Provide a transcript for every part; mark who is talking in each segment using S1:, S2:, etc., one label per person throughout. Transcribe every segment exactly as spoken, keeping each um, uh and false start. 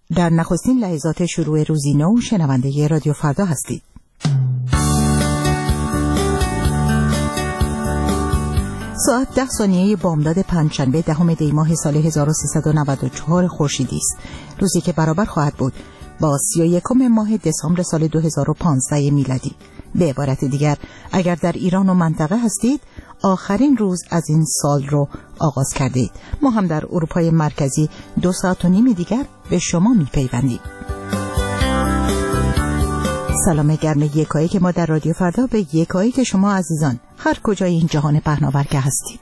S1: در نخستین لحظات شروع روزی نو شنونده رادیو فردا هستید. ساعت ده ثانیه بامداد پنجشنبه دهم دی ماه سال هزار و سیصد و نود و چهار خورشیدی است. روزی که برابر خواهد بود با سی و یکم ماه دسامبر سال دو هزار و پانزده میلادی. به عبارت دیگر، اگر در ایران و منطقه هستید، آخرین روز از این سال رو آغاز کردید. ما هم در اروپای مرکزی دو ساعت و نیم دیگر به شما میپیوندیم. سلام گرم یکایی که ما در رادیو فردا به یکایی که شما عزیزان هر کجای این جهان پهناور که هستید.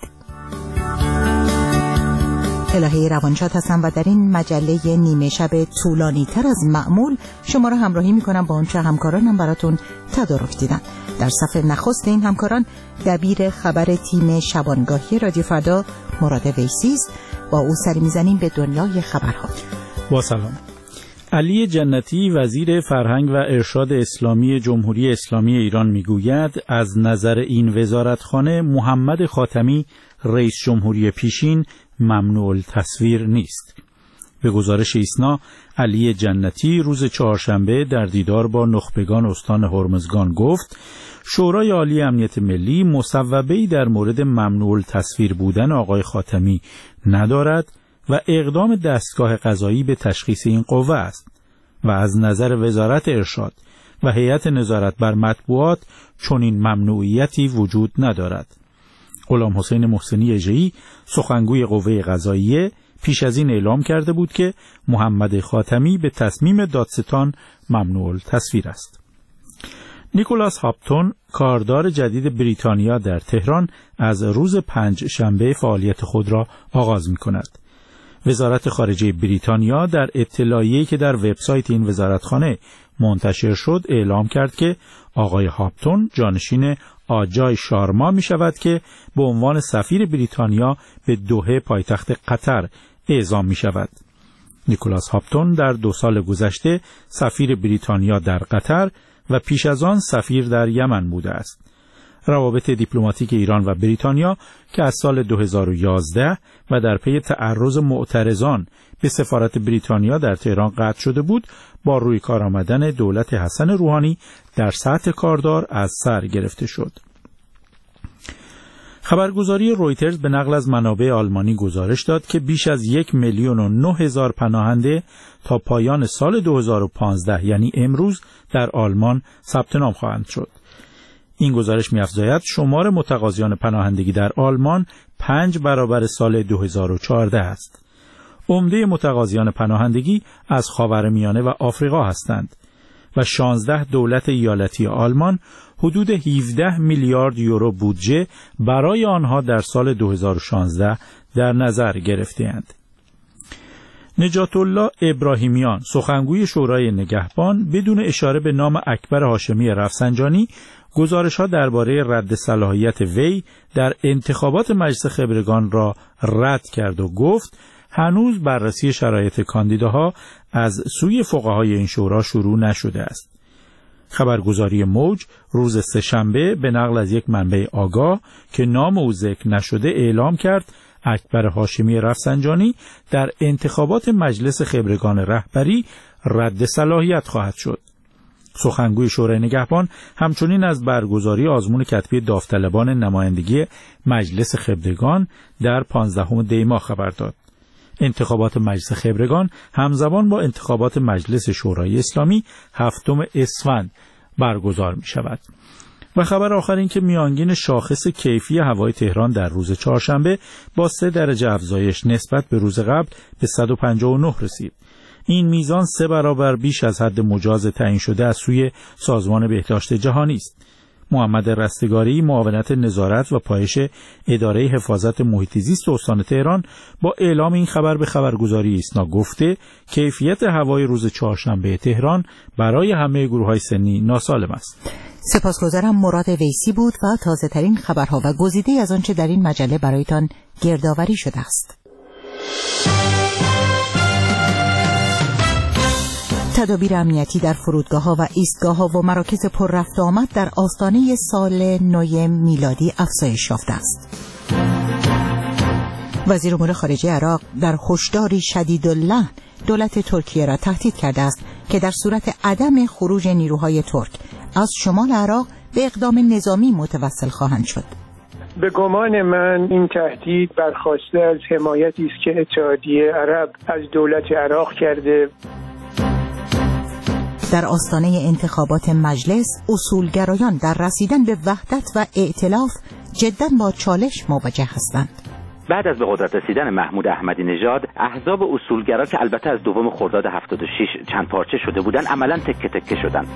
S1: الهه روانشاد هستم و در این مجله نیمه شب طولانی تر از معمول شما را همراهی میکنم با اونچه همکارانم براتون تدارک دیدن. در صف نخست این همکاران دبیر خبر تیم شبانگاهی رادیو فردا مراد ویسی است. با او سری میزنیم به دنیای خبرها.
S2: با سلام. علی جنتی وزیر فرهنگ و ارشاد اسلامی جمهوری اسلامی ایران میگوید از نظر این وزارتخانه محمد خاتمی رئیس جمهوری پیشین ممنوع التصویر نیست. به گزارش ایسنا، علی جنتی روز چهارشنبه در دیدار با نخبگان استان هرمزگان گفت شورای عالی امنیت ملی مصوبه‌ای در مورد ممنوع التصویر بودن آقای خاتمی ندارد و اقدام دستگاه قضایی به تشخیص این قوه است و از نظر وزارت ارشاد و هیئت نظارت بر مطبوعات چنین ممنوعیتی وجود ندارد. غلام حسین محسنی اژه‌ای سخنگوی قوه قضاییه پیش از این اعلام کرده بود که محمد خاتمی به تصمیم دادستان ممنوع التصویر است. نیکولاس هاپتون کاردار جدید بریتانیا در تهران از روز پنج شنبه فعالیت خود را آغاز می کند. وزارت خارجه بریتانیا در اطلاعیه‌ای که در وبسایت این وزارتخانه منتشر شد اعلام کرد که آقای هاپتون جانشین آجای شارما می شود که به عنوان سفیر بریتانیا به دوحه پایتخت قطر اعزام می شود. نیکولاس هاپتون در دو سال گذشته سفیر بریتانیا در قطر و پیش از آن سفیر در یمن بوده است. روابط دیپلماتیک ایران و بریتانیا که از سال دو هزار و یازده و در پی تعرض معترضان به سفارت بریتانیا در تهران قطع شده بود، با روی کار آمدن دولت حسن روحانی در سطح کاردار از سر گرفته شد. خبرگزاری رویترز به نقل از منابع آلمانی گزارش داد که بیش از یک میلیون و نه هزار پناهنده تا پایان سال دو هزار و پانزده یعنی امروز در آلمان ثبت نام خواهند شد. این گزارش می‌افزاید شمار متقاضیان پناهندگی در آلمان پنج برابر سال دو هزار و چهارده است. عمده متقاضیان پناهندگی از خاورمیانه و آفریقا هستند و شانزده دولت ایالتی آلمان حدود هفده میلیارد یورو بودجه برای آنها در سال دو هزار و شانزده در نظر گرفته‌اند. نجات الله ابراهیمیان سخنگوی شورای نگهبان بدون اشاره به نام اکبر هاشمی رفسنجانی گزارش‌ها درباره رد صلاحیت وی در انتخابات مجلس خبرگان را رد کرد و گفت هنوز بررسی شرایط کاندیداها از سوی فقهای این شورا شروع نشده است. خبرگزاری موج روز سه‌شنبه به نقل از یک منبع آگاه که نام او ذکر نشده اعلام کرد اکبر هاشمی رفسنجانی در انتخابات مجلس خبرگان رهبری رد صلاحیت خواهد شد. سخنگوی شورای نگهبان همچنین از برگزاری آزمون کتبی داوطلبان نمایندگی مجلس خبرگان در پانزدهم دی ماه خبر داد. انتخابات مجلس خبرگان همزمان با انتخابات مجلس شورای اسلامی هفتم اسفند برگزار می شود. و خبر آخر این که میانگین شاخص کیفی هوای تهران در روز چهارشنبه با سه درجه افزایش نسبت به روز قبل به صد و پنجاه و نه رسید. این میزان سه برابر بیش از حد مجاز تعیین شده از سوی سازمان بهداشت جهانی است. محمد رستگاری معاونت نظارت و پایش اداره حفاظت محیط زیست استان تهران با اعلام این خبر به خبرگزاری ایسنا گفته کیفیت هوای روز چهارشنبه تهران برای همه گروه‌های سنی ناسالم است.
S1: سپاسگزارم. مراد ویسی بود و تازه ترین خبرها و گزیده از آنچه در این مجله برایتان گردآوری شده است. تدابیر امنیتی در فرودگاه‌ها و ایستگاه‌ها و مراکز پر رفت و آمد در آستانه سال نو میلادی افزایش یافته است. وزیر امور خارجه عراق در هشداری شدیداللحن دولت ترکیه را تهدید کرده است که در صورت عدم خروج نیروهای ترک از شمال عراق به اقدام نظامی متوسل خواهند شد.
S3: به گمان من این تهدید برخواسته از حمایتی است که اتحادیه عرب از دولت عراق کرده.
S1: در آستانه انتخابات مجلس، اصولگرایان در رسیدن به وحدت و ائتلاف جداً با چالش مواجه هستند.
S4: بعد از به قدرت رسیدن محمود احمدی نژاد، احزاب اصولگرا که البته از دوم خرداد هفتاد و شش چند پارچه شده بودند، عملاً تکه تکه شدند.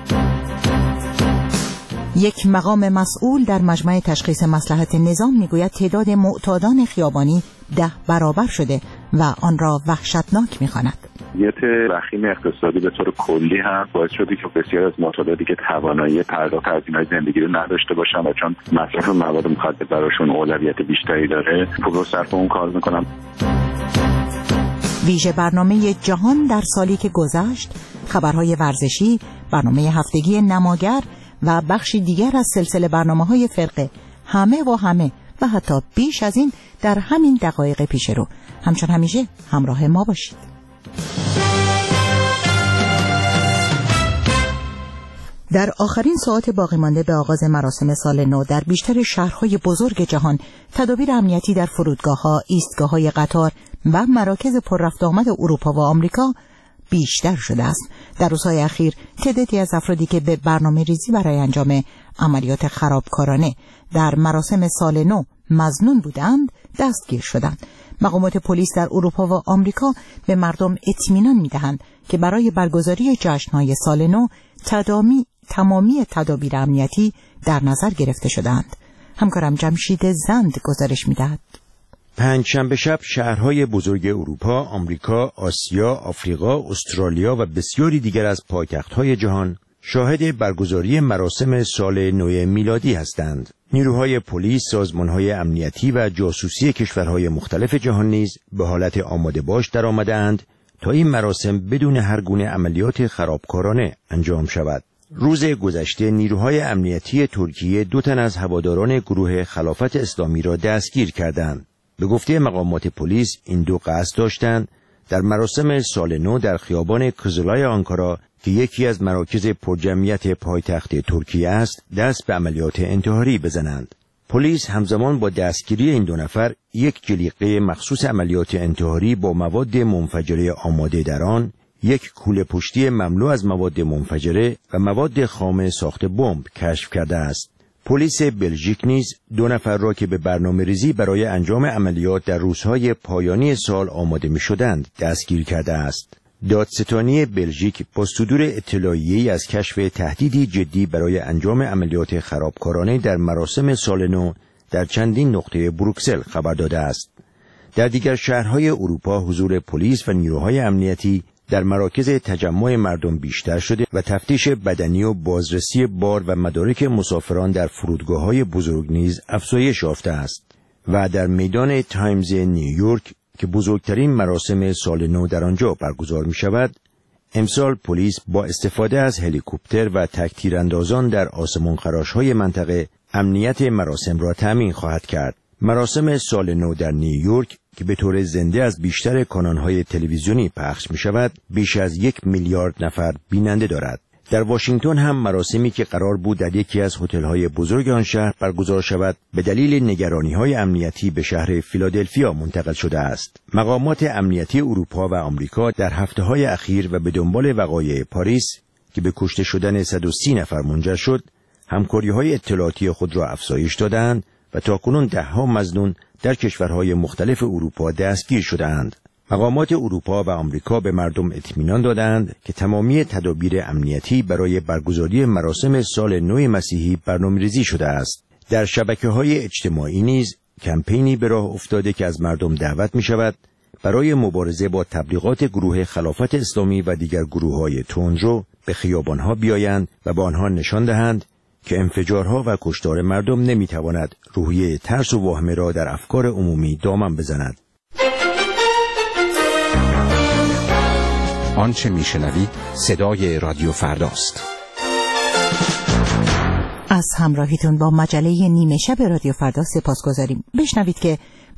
S1: یک مقام مسئول در مجمع تشخیص مصلحت نظام میگوید تعداد معتادان خیابانی ده برابر شده و آن را وحشتناک میخواند.
S5: وضعیت وخیم اقتصادی به طور کلی هم باعث شده که بسیار از معتادانی که توانایی پرداخت هزینه‌های زندگی رو نداشته باشن و چون مصرف مواد مخدر براشون اولویت بیشتری داره، پول رو صرف اون کار میکنن.
S1: ویژه برنامه جهان در سالی که گذشت، خبرهای ورزشی، برنامه هفتگی نماگر و بخشی دیگر از سلسله برنامه‌های فرقه، همه و همه و حتی بیش از این در همین دقایق پیش رو. همچون همیشه همراه ما باشید. در آخرین ساعات باقی مانده به آغاز مراسم سال نو در بیشتر شهرهای بزرگ جهان، تدابیر امنیتی در فرودگاه‌ها، ایستگاه‌های قطار و مراکز پر رفت آمد اروپا و آمریکا بیشتر شده است. در روزهای اخیر تعدادی از افرادی که به برنامه ریزی برای انجام عملیات خرابکارانه در مراسم سال نو مظنون بودند دستگیر شدند. مقامات پلیس در اروپا و آمریکا به مردم اطمینان می‌دهند که برای برگزاری جشن‌های سال نو تدامی تمامی تدابیر امنیتی در نظر گرفته شدند. همکارم جمشید زند گزارش می‌دهد.
S6: پنجشنبه شب شهرهای بزرگ اروپا، آمریکا، آسیا، آفریقا، استرالیا و بسیاری دیگر از پایتخت‌های جهان شاهد برگزاری مراسم سال نو میلادی هستند. نیروهای پلیس، سازمانهای امنیتی و جاسوسی کشورهای مختلف جهان نیز به حالت آماده باش درآمده‌اند تا این مراسم بدون هر گونه عملیات خرابکارانه انجام شود. روز گذشته نیروهای امنیتی ترکیه دو تن از هواداران گروه خلافت اسلامی را دستگیر کردند. به گفته مقامات پلیس این دو قصد داشتند در مراسم سال نو در خیابان کزلای آنکارا که یکی از مراکز پرجمعیت پایتخت ترکیه است دست به عملیات انتحاری بزنند. پلیس همزمان با دستگیری این دو نفر یک جلیقه مخصوص عملیات انتحاری با مواد منفجره آماده در آن، یک کوله پشتی مملو از مواد منفجره و مواد خام ساخت بمب کشف کرده است. پلیس بلژیک نیز دو نفر را که به برنامه ریزی برای انجام عملیات در روزهای پایانی سال آماده می شدند دستگیر کرده است. دادستانی بلژیک با صدور اطلاعیه‌ای از کشف تهدیدی جدی برای انجام عملیات خرابکارانه در مراسم سال نو در چندین نقطه بروکسل خبر داده است. در دیگر شهرهای اروپا حضور پلیس و نیروهای امنیتی در مراکز تجمع مردم بیشتر شده و تفتیش بدنی و بازرسی بار و مدارک مسافران در فرودگاه‌های بزرگ نیز افزایش یافته است. و در میدان تایمز نیویورک که بزرگترین مراسم سال نو در آنجا برگزار می شود، امسال پلیس با استفاده از هلیکوپتر و تک‌تیراندازان در آسمان خراش‌های منطقه امنیت مراسم را تأمین خواهد کرد. مراسم سال نو در نیویورک که به طور زنده از بیشتر کانال‌های تلویزیونی پخش می شود، بیش از یک میلیارد نفر بیننده دارد. در واشنگتن هم مراسمی که قرار بود در یکی از هتل‌های بزرگ آن شهر برگزار شود، به دلیل نگرانی‌های امنیتی به شهر فیلادلفیا منتقل شده است. مقامات امنیتی اروپا و آمریکا در هفته‌های اخیر و به دنبال وقایع پاریس که به کشته شدن صد و سی نفر منجر شد، همکاری‌های اطلاعاتی خود را افزایش دادند و تاکنون ده‌ها مظنون در کشورهای مختلف اروپا دستگیر شده‌اند. مقامات اروپا و آمریکا به مردم اطمینان دادند که تمامی تدابیر امنیتی برای برگزاری مراسم سال نو مسیحی برنامه‌ریزی شده است. در شبکه‌های اجتماعی نیز کمپینی به راه افتاده که از مردم دعوت می‌شود برای مبارزه با تبلیغات گروه خلافت اسلامی و دیگر گروه‌های تندرو به خیابان‌ها بیایند و به آنها نشان دهند که انفجارها و کشتار مردم نمی‌تواند روحیه ترس و واهمه را در افکار عمومی دامن بزند.
S7: آنچه میشنوید صدای رادیو فرداست.
S1: از همراهیتون با مجله نیمه شب رادیو فردا سپاسگزاریم. بشنوید که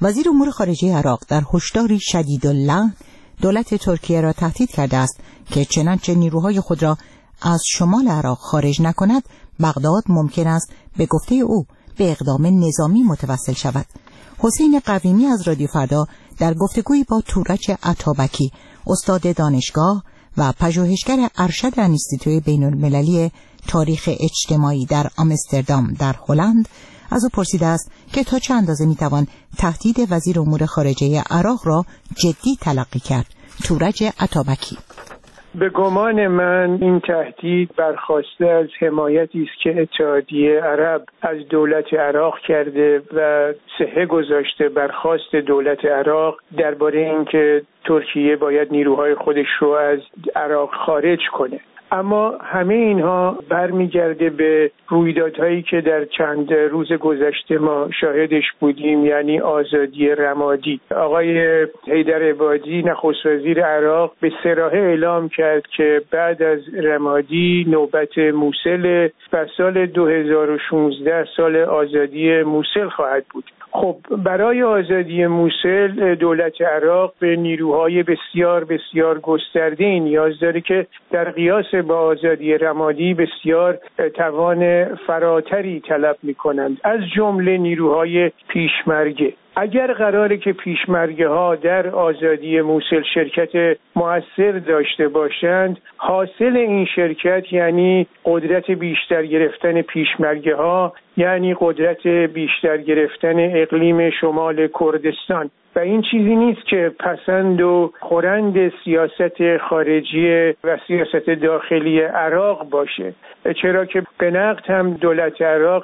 S1: وزیر امور خارجه عراق در هشداری شدیداللحن دولت ترکیه را تهدید کرده است که چنانچه نیروهای خود را از شمال عراق خارج نکند، بغداد ممکن است به گفته او به اقدام نظامی متوسل شود. حسین قویمی از رادیو فردا در گفتگویی با تورج عطابکی، استاد دانشگاه و پژوهشگر ارشد انستیتوی بین المللی تاریخ اجتماعی در آمستردام در هلند، از او پرسیده است که تا چه اندازه میتوان تهدید وزیر امور خارجه عراق را جدی تلقی کرد. تورج عطابکی:
S3: به گمان من این تهدید برخواسته از حمایتی است که اتحادیه عرب از دولت عراق کرده و صحه گذاشته برخواست دولت عراق درباره اینکه ترکیه باید نیروهای خودش رو از عراق خارج کنه. اما همه اینها برمیگرده به رویدادهایی که در چند روز گذشته ما شاهدش بودیم، یعنی آزادی رمادی. آقای حیدر عبادی نخست وزیر عراق به صراحت اعلام کرد که بعد از رمادی نوبت موصل و سال دو هزار و شانزده سال آزادی موصل خواهد بود. خب برای آزادی موصل دولت عراق به نیروهای بسیار بسیار گسترده نیاز داره که در قیاس با آزادی رمادی بسیار توان فراتری طلب می‌کنند، از جمله نیروهای پیشمرگه. اگر قراره که پیشمرگه ها در آزادی موصل شرکت مؤثر داشته باشند، حاصل این شرکت یعنی قدرت بیشتر گرفتن پیشمرگه ها، یعنی قدرت بیشتر گرفتن اقلیم شمال کردستان. و این چیزی نیست که پسند و خورند سیاست خارجی و سیاست داخلی عراق باشه، چرا که به نقد هم دولت عراق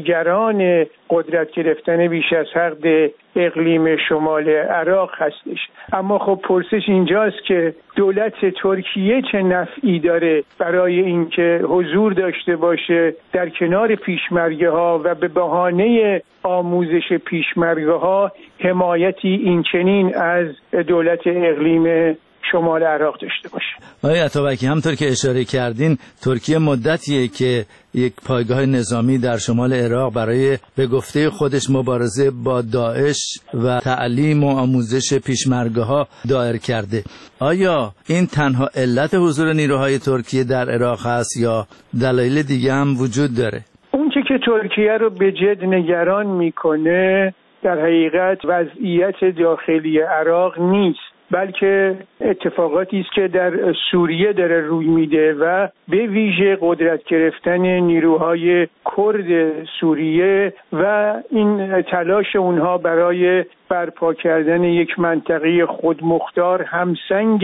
S3: نگران قدرت گرفتن بیش از حد اقلیم شمال عراق هستش. اما خب پرسش اینجاست که دولت ترکیه چه نفعی داره برای اینکه حضور داشته باشه در کنار پیشمرگه ها و به بهانه آموزش پیشمرگه ها حمایتی این چنین از دولت اقلیم شمال عراق داشته باشه.
S8: آقای عطابکی، همطور که اشاره کردین، ترکیه مدتیه که یک پایگاه نظامی در شمال عراق برای به گفته خودش مبارزه با داعش و تعلیم و آموزش پیشمرگه‌ها دایر کرده. آیا این تنها علت حضور نیروهای ترکیه در عراق هست یا دلایل دیگه هم وجود داره؟
S3: اون چه که ترکیه رو به جد نگران میکنه در حقیقت وضعیت داخلی عراق نیست، بلکه اتفاقاتی است که در سوریه داره روی میده و به ویژه قدرت گرفتن نیروهای کرد سوریه و این تلاش اونها برای برپا کردن یک منطقه خودمختار همسنگ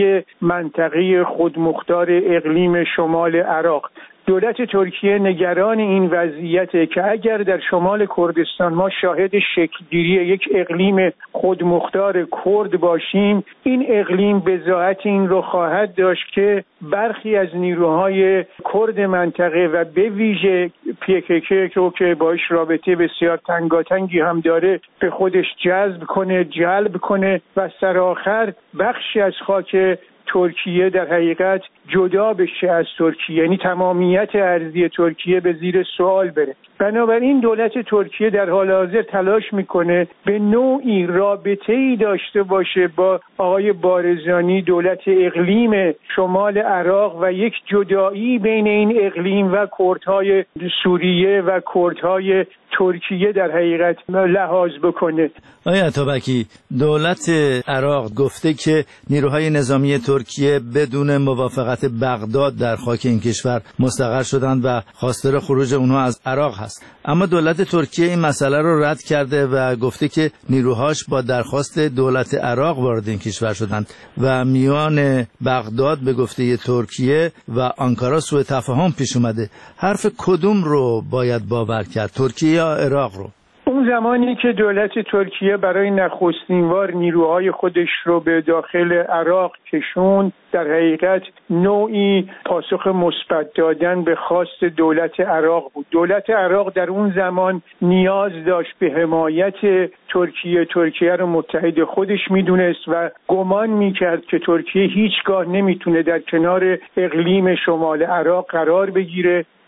S3: منطقه خودمختار اقلیم شمال عراق. دولت ترکیه نگران این وضعیته که اگر در شمال کردستان ما شاهد شکلگیری یک اقلیم خودمختار کرد باشیم، این اقلیم بضاعت این رو خواهد داشت که برخی از نیروهای کرد منطقه و به ویژه پی کی کی که باش رابطه بسیار تنگاتنگی هم داره به خودش جذب کنه، جلب کنه و سرآخر بخشی از خاک ترکیه در حقیقت جدا بشه از ترکیه، یعنی تمامیت ارضی ترکیه به زیر سوال بره. بنابراین دولت ترکیه در حال حاضر تلاش میکنه به نوعی رابطه‌ای داشته باشه با آقای بارزانی، دولت اقلیم شمال عراق، و یک جدایی بین این اقلیم و کردهای سوریه و کردهای ترکیه در حقیقت لحاظ بکنه.
S8: آقای عطابکی، دولت عراق گفته که نیروهای نظامی ترکیه بدون موافقت بغداد در خاک این کشور مستقر شدند و خواستار خروج اونها از عراق هست. اما دولت ترکیه این مسئله رو رد کرده و گفته که نیروهاش با درخواست دولت عراق وارد این کشور شدند و میان بغداد به گفته ترکیه و آنکارا سوء تفاهم پیش اومده. حرف کدوم رو باید باور کرد، ترکیه یا عراق رو؟
S3: اون زمانی که دولت ترکیه برای نخستین بار نیروهای خودش رو به داخل عراق کشون، در حقیقت نوعی پاسخ مثبت دادن به خواست دولت عراق بود. دولت عراق در اون زمان نیاز داشت به حمایت ترکیه. ترکیه رو متحد خودش میدونست و گمان میکرد که ترکیه هیچگاه نمیتونه در کنار اقلیم شمال عراق قرار بگیره.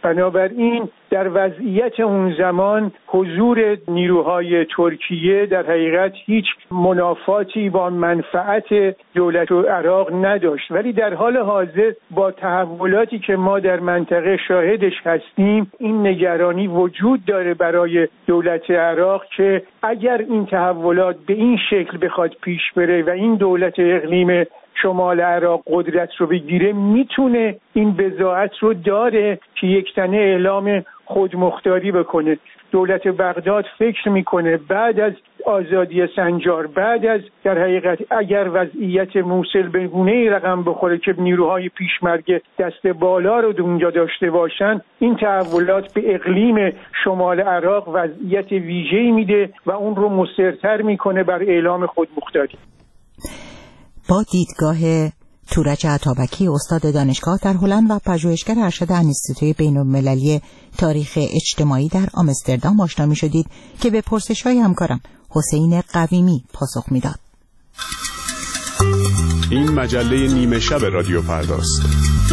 S3: بنابراین در وضعیت اون زمان حضور نیروهای ترکیه در حقیقت هیچ منافاتی با منفعت دولت عراق نداشت، ولی در حال حاضر با تحولاتی که ما در منطقه شاهدش هستیم این نگرانی وجود داره برای دولت عراق که اگر این تحولات به این شکل بخواد پیش بره و این دولت اقلیم شمال عراق قدرت رو بگیره میتونه این بضاعت رو داره که یک تنه اعلام خودمختاری بکنه. دولت بغداد فکر میکنه بعد از آزادی سنجار، بعد از در حقیقت اگر وضعیت موصل به گونه‌ای رقم بخوره که نیروهای پیشمرگ دست بالا رو اونجا داشته باشن، این تحولات به اقلیم شمال عراق وضعیت ویژه‌ای میده و اون رو مصرتر میکنه بر اعلام خودمختاری.
S1: با دیدگاه تورج عطابکی، استاد دانشگاه در هلند و پژوهشگر ارشد انستیتوی بین‌المللی تاریخ اجتماعی در آمستردام آشنا می‌شدید که به پرسش‌های همکارم حسین قویمی پاسخ می‌داد.
S9: این مجله نیمه شب رادیو فرداست.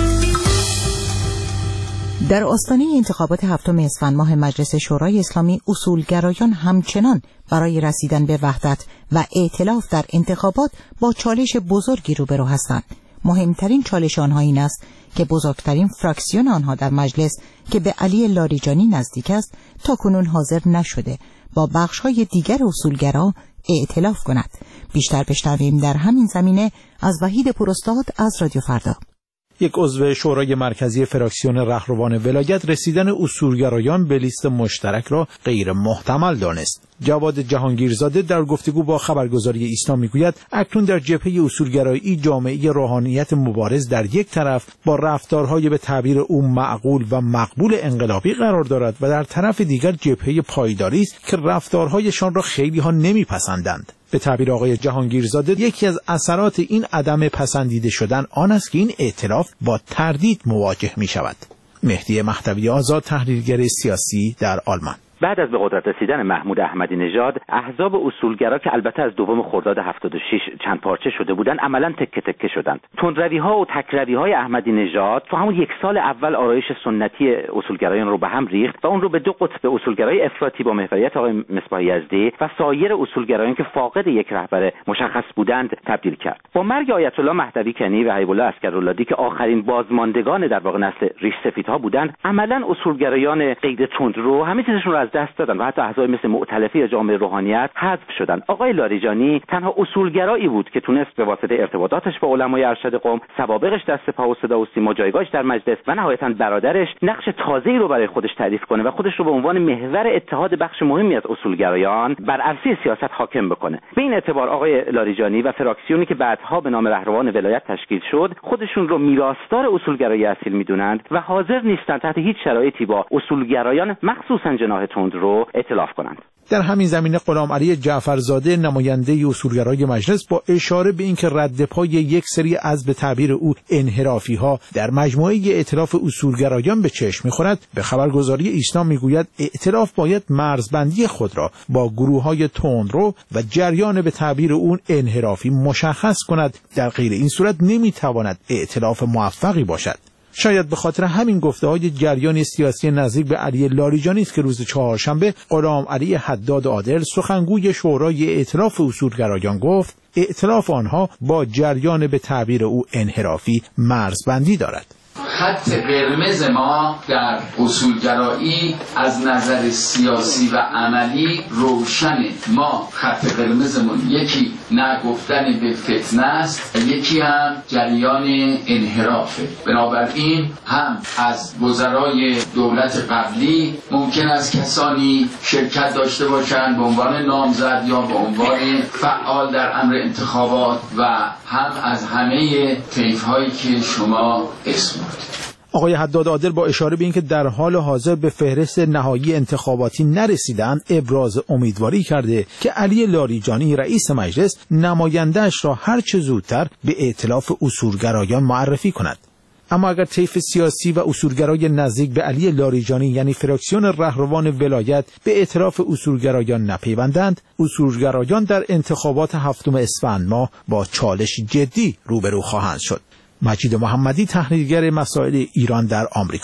S1: در آستانه انتخابات هفتم اسفند ماه مجلس شورای اسلامی، اصولگرایان همچنان برای رسیدن به وحدت و ائتلاف در انتخابات با چالش بزرگی روبرو هستند. مهمترین چالش آنها این است که بزرگترین فراکسیون آنها در مجلس که به علی لاریجانی نزدیک است تاکنون حاضر نشده با بخش‌های دیگر اصولگرا ائتلاف کند. بیشتر بشنویم در همین زمینه از وحید پوراستاد از رادیو فردا.
S2: یک عضو شورای مرکزی فراکسیون رهروان ولایت رسیدن اصولگرایان به لیست مشترک را غیر محتمل دانست. جواد جهانگیرزاده در گفتگو با خبرگزاری ایسنا میگوید اکنون در جبهه اصولگرایی جامعه روحانیت مبارز در یک طرف با رفتارهای به تعبیر او معقول و مقبول انقلابی قرار دارد و در طرف دیگر جبهه پایداری است که رفتارهایشان را خیلی ها نمیپسندند. به تعبیر آقای جهانگیرزاده یکی از اثرات این عدم پسندیده شدن آن است که این ائتلاف با تردید مواجه می شود. مهدی مهدوی آزاد، تحلیلگر سیاسی در آلمان.
S4: بعد از به قدرت رسیدن محمود احمدی نژاد، احزاب اصولگرا که البته از دوم خرداد هفتاد و شش چند پارچه شده بودند عملاً تکه تکه شدند. تندروی‌ها و تکروی‌های احمدی نژاد تو همون یک سال اول آرایش سنتی اصولگرایان رو به هم ریخت و اون رو به دو قطب اصولگرای افراطی با محوریت آقای مصباح یزدی و سایر اصولگرایان که فاقد یک رهبر مشخص بودند تبدیل کرد. با مرگ آیت الله مهدوی کنی و حبیب الله عسکراللهی که آخرین بازماندگان در واقع نسل ریش سفیدها بودند، عملاً اصولگرایان قید تندرو همه چیزشون رو از دست دادن و حتی احزاب مثل مؤتلفه یا جامعه روحانیت حذف شدن. آقای لاریجانی تنها اصولگرایی بود که تونست به واسطه ارتباطاتش با علمای ارشد قم، سوابقش دست پا و صدا و سیما، جایگاهش در مجلس و نهایتاً برادرش نقش تازه‌ای رو برای خودش تعریف کنه و خودش رو به عنوان محور اتحاد بخش مهمی از اصولگرایان بر عرصه سیاست حاکم بکنه. به این اعتبار آقای لاریجانی و فراکسیونی که بعدها به نام رهروان ولایت تشکیل شد، خودشون رو میراثدار اصولگرایی اصیل میدونند و حاضر نیستند تحت هیچ شرایطی با اصولگرایان مخصوصاً جناح تند رو ائتلاف کنند.
S2: در همین زمینه غلام علی جعفرزاده نماینده اصولگرای مجلس با اشاره به اینکه رد پای یک سری از به تعبیر او انحرافی ها در مجموعه ائتلاف اصولگرایان به چشم می‌خورد، به خبرگزاری ایسنا میگوید ائتلاف باید مرزبندی خود را با گروه‌های تندرو و جریان به تعبیر اون انحرافی مشخص کند، در غیر این صورت نمیتواند ائتلاف موفقی باشد. شاید به خاطر همین گفته‌های جریان سیاسی نزدیک به علی لاریجانی است که روز چهارشنبه غلام علی حداد عادل سخنگوی شورای ائتلاف اصولگرایان گفت ائتلاف آنها با جریان به تعبیر او انحرافی مرزبندی دارد.
S10: خط قرمز ما در اصولگرایی از نظر سیاسی و عملی روشنه. ما خط قرمزمون یکی نگفتن به فتنه است و یکی هم جریان انحرافه. بنابراین هم از وزرای دولت قبلی ممکن است کسانی شرکت داشته باشند به عنوان نامزد یا به عنوان فعال در امر انتخابات و هم از همه طیف‌هایی که شما اسم
S2: آقای حداد عادل با اشاره به اینکه در حال حاضر به فهرست نهایی انتخاباتی نرسیدند ابراز امیدواری کرده که علی لاریجانی رئیس مجلس نماینده‌اش را هر چه زودتر به ائتلاف اصولگرایان معرفی کند. اما اگر طیف سیاسی و اصولگرای نزدیک به علی لاریجانی یعنی فراکسیون رهروان ولایت به ائتلاف اصولگرایان نپیوندند، اصولگرایان در انتخابات هفتم اسفند ماه با چالش جدی روبرو خواهند شد. مجید محمدی، تحلیلگر مسائل ایران در آمریکا.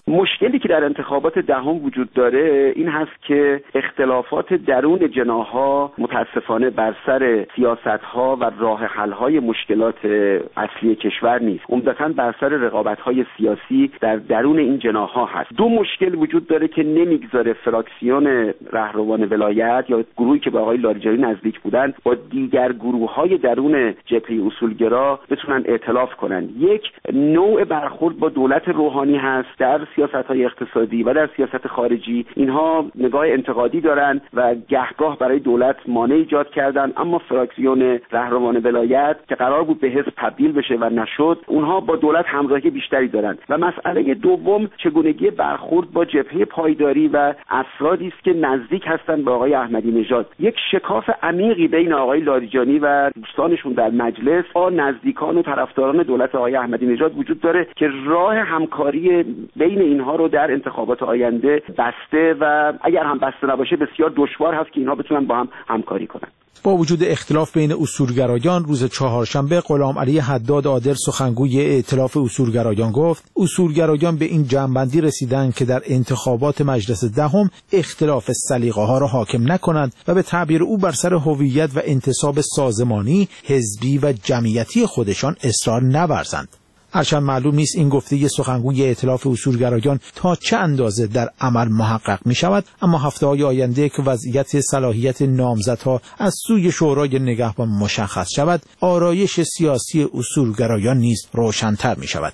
S5: مشکلی که در انتخابات دهم وجود داره این هست که اختلافات درون جناح‌ها متاسفانه بر سر سیاست‌ها و راه حل‌های مشکلات اصلی کشور نیست، عمدتاً بر سر رقابت‌های سیاسی در درون این جناح‌ها هست. دو مشکل وجود داره که نمیگذاره فراکسیون رهروان ولایت یا گروهی که به آقای لاریجانی نزدیک بودن با دیگر گروه‌های درون جبهه اصولگرا بتونن ائتلاف کنن. یک نوع برخورد با دولت روحانی هست در سیاست‌های اقتصادی و در سیاست خارجی. اینها نگاه انتقادی دارن و گهگاه برای دولت مانع ایجاد کردن، اما فراکسیون رهروان ولایت که قرار بود به حزب تبدیل بشه و نشد، اونها با دولت همراهی بیشتری دارن. و مسئله دوم چگونگی برخورد با جبهه پایداری و افرادی است که نزدیک هستند به آقای احمدی نژاد. یک شکاف عمیقی بین آقای لاریجانی و دوستانشون در مجلس با نزدیکان و طرفداران دولت آقای احمدی نژاد وجود داره که راه همکاری بین اینها رو در انتخابات آینده بسته و اگر هم بسته نباشه بسیار دشوار هست که اینها بتونن با هم همکاری کنن.
S2: با وجود اختلاف بین اصولگرایان، روز چهارشنبه غلام علی حداد عادل سخنگوی ائتلاف اصولگرایان گفت اصولگرایان به این جمع‌بندی رسیدند که در انتخابات مجلس دهم اختلاف سلیقه‌ها را حاکم نکنند و به تعبیر او بر سر هویت و انتصاب سازمانی، حزبی و جمعیتی خودشان اصرار نورزند. هرچند معلوم نیست این گفته سخنگوی ائتلاف اصولگرایان تا چه اندازه در عمل محقق می شود، اما هفته‌های آینده که وضعیت صلاحیت نامزدها از سوی شورای نگهبان مشخص شود، آرایش سیاسی اصولگرایان نیز روشن‌تر می شود.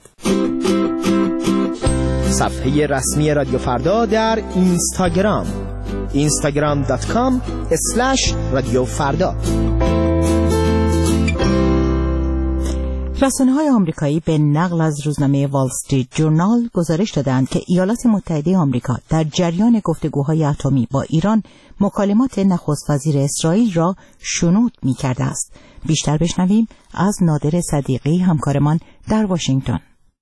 S11: صفحه رسمی رادیو فردا در اینستاگرام اینستاگرام دات کام اسلش رادیو فردا.
S1: رسانه‌های آمریکایی به نقل از روزنامه وال استریت جورنال گزارش دادند که ایالات متحده آمریکا در جریان گفتگوهای اتمی با ایران مکالمات نخست وزیر اسرائیل را شنود می‌کرده است. بیشتر بشنویم از نادر صدیقی همکارمان در واشنگتن.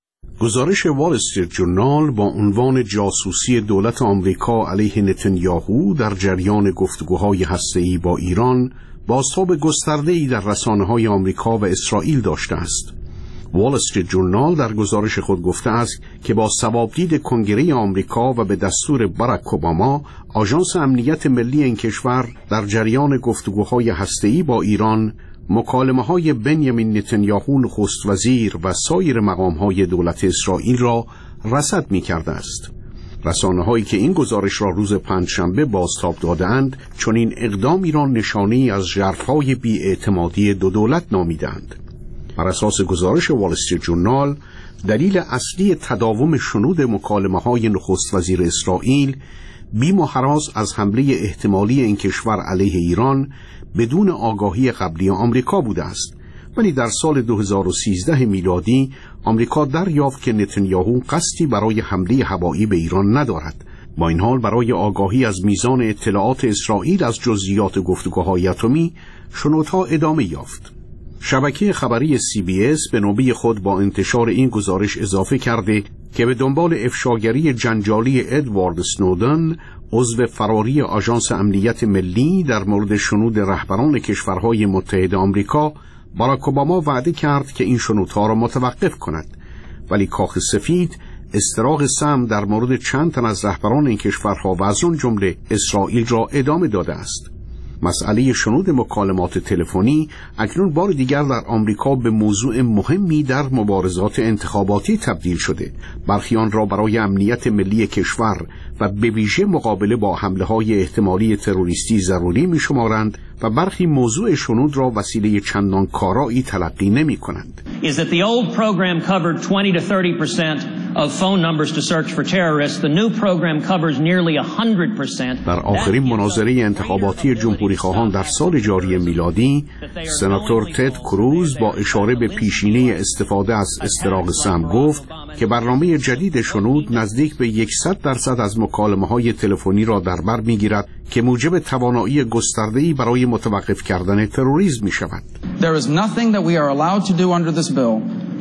S9: گزارش وال استریت جورنال با عنوان جاسوسی دولت آمریکا علیه نتانیاهو در جریان گفتگوهای هسته‌ای با ایران بازتاب گسترده‌ای در رسانه‌های آمریکا و اسرائیل داشته است. وال استریت جورنال در گزارش خود گفته است که با صوابدید کنگره آمریکا و به دستور باراک اوباما، آژانس امنیت ملی این کشور در جریان گفتگوهای هسته‌ای با ایران مکالمه‌های بنیامین نتانیاهو نخست وزیر و سایر مقام‌های دولت اسرائیل را رصد می‌کرده است. رسانه‌هایی که این گزارش را روز پنجشنبه بازتاب دادند چنین اقدامی را نشانه‌ای از ژرف‌های بی‌اعتمادی دو دولت نامیدند. بر اساس گزارش وال استریت جورنال، دلیل اصلی تداوم شنود مکالمه‌های نخست وزیر اسرائیل بیم و هراس از حمله احتمالی این کشور علیه ایران بدون آگاهی قبلی آمریکا بوده است. ولی در سال دو هزار و سیزده میلادی آمریکا دریافت که نتانیاهو قصدی برای حمله هوایی به ایران ندارد. با این حال برای آگاهی از میزان اطلاعات اسرائیل از جزئیات گفتگوهای اتمی، شنودها ادامه یافت. شبکه خبری سی بی اس به نوبه خود با انتشار این گزارش اضافه کرده که به دنبال افشاگری جنجالی ادوارد اسنودن، عضو فراری آژانس امنیت ملی، در مورد شنود رهبران کشورهای متحد آمریکا، باراک اوباما وعده کرد که این شنودها را متوقف کند، ولی کاخ سفید استراق سم در مورد چند تن از رهبران این کشورها و از آن جمله اسرائیل را ادامه داده است. مسئله شنود مکالمات تلفنی اکنون بار دیگر در آمریکا به موضوع مهمی در مبارزات انتخاباتی تبدیل شده. برخی آن را برای امنیت ملی کشور و به ویژه مقابله با حمله‌های احتمالی تروریستی ضروری می‌شمارند و برخی موضوع شنود را وسیله چندان کارایی تلقی نمی‌کنند.
S12: Is that the old program covered twenty to thirty percent of phone numbers to search for terrorists. The new program covers nearly one hundred percent.
S9: در آخرین مناظره انتخاباتی جمهوری خواهان در سال جاری میلادی، سناتور تد کروز با اشاره به پیشینه استفاده از استراق سم گفت که برنامه جدید شنود نزدیک به صد درصد از مکالمه‌های تلفنی را در بر می‌گیرد که موجب توانایی گسترده‌ای برای متوقف کردن تروریسم می‌شود.
S13: There is nothing that we are allowed to do under this bill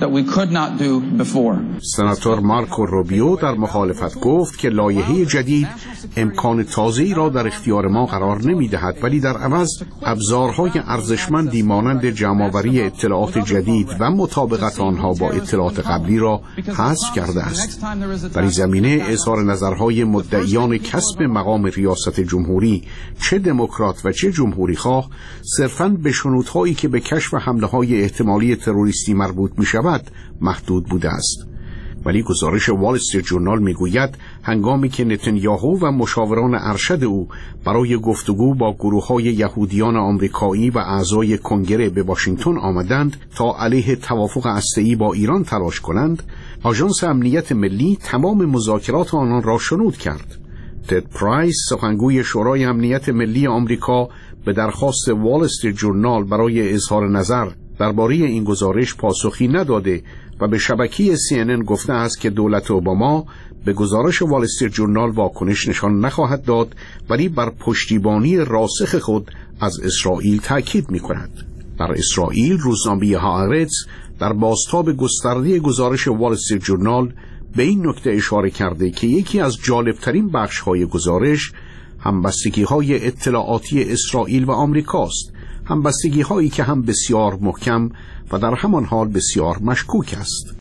S13: that we could not do before.
S9: سناتور مارکو روبیو در مخالفت گفت که لایحه جدید امکان تازه‌ای را در اختیار ما قرار نمی‌دهد، ولی در عوض ابزارهای ارزشمندی مانند جمع‌آوری اطلاعات جدید و مطابقت آنها با اطلاعات قبلی را حذف کرده است. در این زمینه اظهار نظرهای مدعیان کسب مقام ریاست جمهوری، چه دموکرات و چه جمهوری خواه، صرفاً به شنودهایی که به کشف حمله‌های احتمالی تروریستی مربوط می‌شود محدود بوده است. ولی گزارش وال استریت جورنال میگوید هنگامی که نتانیاهو و مشاوران ارشد او برای گفتگو با گروه‌های یهودیان آمریکایی و اعضای کنگره به واشنگتن آمدند تا علیه توافق هسته‌ای با ایران تلاش کنند، آژانس امنیت ملی تمام مذاکرات آنان را شنود کرد. تد پرایس، سخنگوی شورای امنیت ملی آمریکا، به درخواست وال استریت جورنال برای اظهار نظر درباره این گزارش پاسخی نداده و به شبکه سی ان ان گفته است که دولت اوباما به گزارش وال استریت جورنال واکنش نشان نخواهد داد، ولی بر پشتیبانی راسخ خود از اسرائیل تاکید می‌کند. در اسرائیل روزنامه هآرتز در بازتاب گسترده گزارش وال استریت جورنال به این نکته اشاره کرده که یکی از جالبترین بخش‌های گزارش همبستگی‌های اطلاعاتی اسرائیل و آمریکاست، همبستگی‌هایی که هم بسیار محکم و در همان حال بسیار مشکوک است.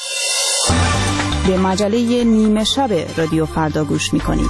S14: به مجله نیمه شب رادیو فردا گوش می‌کنید.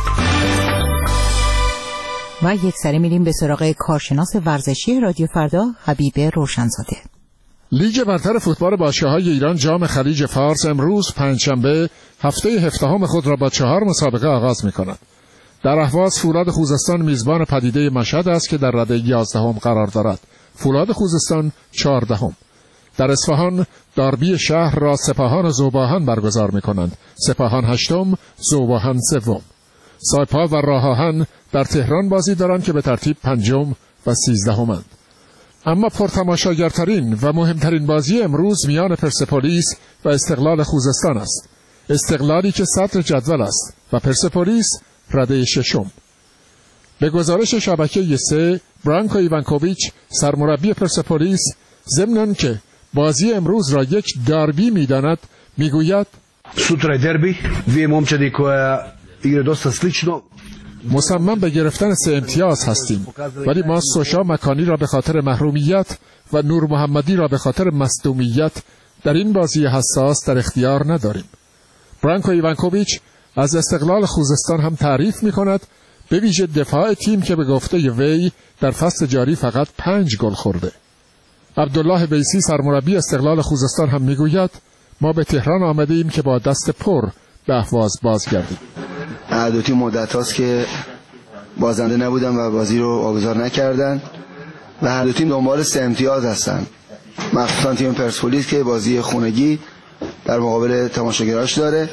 S1: و یک سری میریم به سراغ کارشناس ورزشی رادیو فردا، حبیب روشنزاده.
S15: لیگ برتر فوتبال باشگاه‌های ایران جام خلیج فارس امروز پنجشنبه هفته هفدهم خود را با چهار مسابقه آغاز می‌کند. در اهواز فولاد خوزستان میزبان پدیده مشهد است که در رده یازدهم قرار دارد. فولاد خوزستان چهاردهم. در اصفهان داربی شهر را سپاهان و ذوباهن برگزار می‌کنند. سپاهان هشتم، ذوباهن سوم. سایپا و راه‌آهن در تهران بازی دارند که به ترتیب پنجم و سیزدهمند. اما پرتماشاگرترین و مهمترین بازی امروز میان پرسپولیس و استقلال خوزستان است. استقلالی که صدر جدول است و پرسپولیس رده ششم. به گزارش شبکه سه، برانکو ایوانکوویچ سرمربی پرسپولیس ضمن که بازی امروز را یک داربی می‌داند میگوید
S16: Sutra je derbi, dvije momčadi koja igra dosta slično.
S15: مصمم به گرفتن سه امتیاز هستیم، ولی ما سوشا مکانی را به خاطر محرومیت و نور محمدی را به خاطر مصدومیت در این بازی حساس در اختیار نداریم. برانکو ایوانکوویچ از استقلال خوزستان هم تعریف می کند، به ویژه دفاع تیم که به گفته وی در فصل جاری فقط پنج گل خورده. عبدالله بیسی سرمربی استقلال خوزستان هم می گوید ما به تهران آمده ایم که با دست پر به اهواز بازگردیم.
S17: هر دو تیم مدت هاست که بازنده نبودن و بازی رو واگذار نکردن و هر دو تیم دنبال سه امتیاز هستن، مخصوصا تیم پرسپولیس که بازی خونگی در مقابل تماشاگراش داره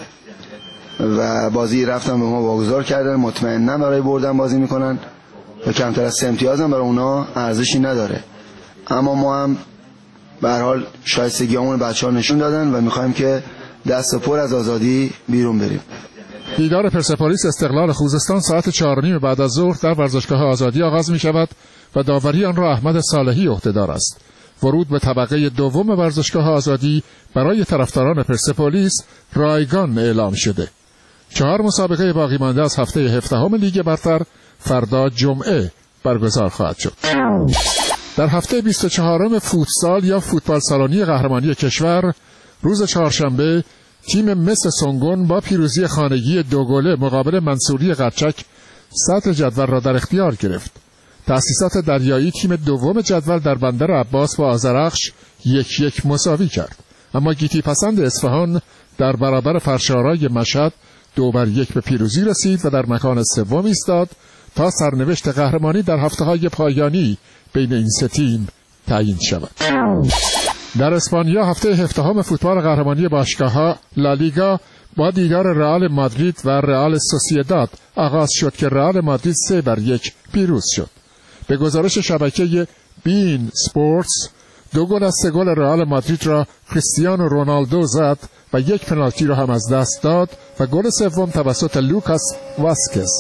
S17: و بازی رفتن به ما واگذار کردن، مطمئنا برای بردن بازی میکنن و کمتر از سه امتیاز هم برای اونا ارزشی نداره. اما ما هم به هر حال شایستگیامون بچه‌ها نشون دادن و میخوایم که دست پر از آزادی بیرون بریم.
S15: دیدار پرسپولیس استقلال خوزستان ساعت چهار و نیم بعد از ظهر در ورزشگاه آزادی آغاز می شود و داوری آن را احمد صالحی عهدهدار است. ورود به طبقه دوم ورزشگاه آزادی برای طرفداران پرسپولیس رایگان اعلام شده. چهار مسابقه باقی مانده از هفته هفدهم لیگ برتر فردا جمعه برگزار خواهد شد. در هفته بیست و چهارم فوتسال یا فوتبال سالونی قهرمانی کشور روز چهارشنبه تیم مس سونگون با پیروزی خانگی دو گله مقابل منصوری قرچک صدر جدول را در اختیار گرفت. تأسیسات دریایی تیم دوم جدول در بندر عباس با آذرخش یک یک مساوی کرد، اما گیتی پسند اصفهان در برابر فرشارای مشهد دو بر یک به پیروزی رسید و در مکان سوم ایستاد تا سرنوشت قهرمانی در هفته‌های پایانی بین این سه تیم تعیین شود. در اسپانیا هفته هفدهم فوتبال قهرمانی باشگاه‌ها لالیگا با دیدار رئال مادرید و رئال سوسییداد آغاز شد که رئال مادرید سه بر یک پیروز شد. به گزارش شبکه بین سپورتس دو گل از سه گل رئال مادرید را کریستیانو رونالدو زد و یک پنالتی را هم از دست داد و گل سوم توسط لوکاس واسکز.